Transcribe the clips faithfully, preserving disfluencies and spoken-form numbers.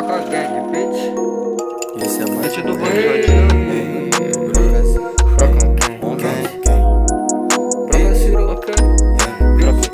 Troca gang, bitch. Esse é mais Bitch do um bandido. Troca gang, gang. Troca Ciro, ok? Troca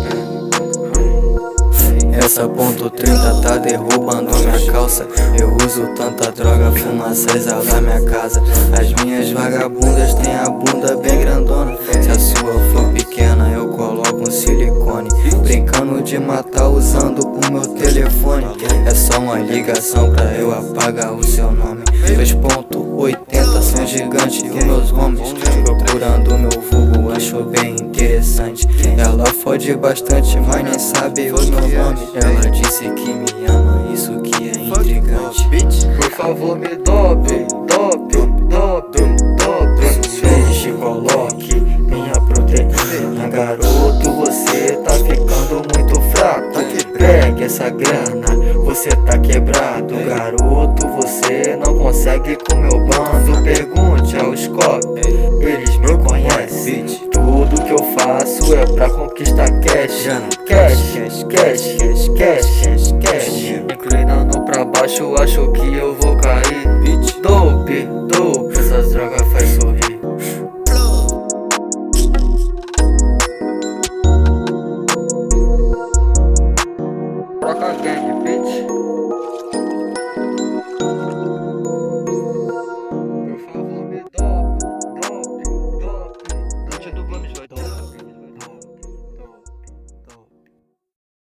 gang. Essa ponto trinta tá derrubando minha calça. Eu uso tanta droga, fumaça exala minha casa. As minhas vagabundas têm a bunda bem grandona. Se a sua for pequena, eu coloco um silicone. Brincando de matar usando o meu telefone. É só uma ligação pra eu apagar o seu nome. Três ponto oitenta são gigantes os meus homens. Procurando meu vulgo, acho bem interessante. Ela fode bastante, mas nem sabe o meu nome. Ela disse que me ama, isso que é intrigante. Por favor me dope, dope, dope, dope. Deixe, coloque minha proteína. Garoto, você tá ficando muito fraco. Pegue essa grana, você tá quebrado. Garoto, você não consegue com meu bando. Pergunte aos copos, eles me conhecem. Tudo que eu faço é pra conquistar cash. Cash, cash, cash, cash, cash. Inclinando pra baixo, acho que eu vou cair. Dope, dope. Essas drogas